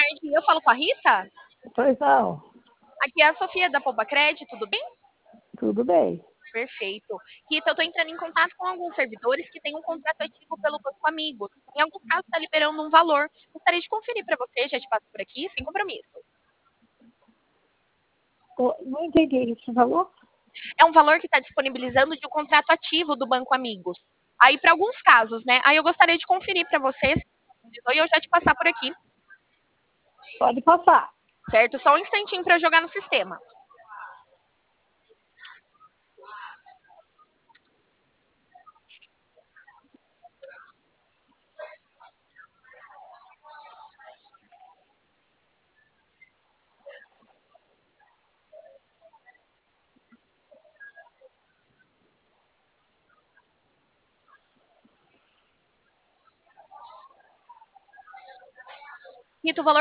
tarde. Eu falo com a Rita? Pois não. Aqui é a Sofia da Poupa Crédito, tudo bem? Tudo bem. Perfeito. Rita, eu estou entrando em contato com alguns servidores que têm um contrato ativo pelo Banco Amigos. Em alguns casos está liberando um valor. Gostaria de conferir para você, já te passo por aqui, sem compromisso. Não entendi o que você falou. É um valor que está disponibilizando de um contrato ativo do Banco Amigos. Aí, para alguns casos, né? Aí eu gostaria de conferir para vocês e eu já te passar por aqui, Pode passar. certo? Só um instantinho para jogar no sistema. Rita, o valor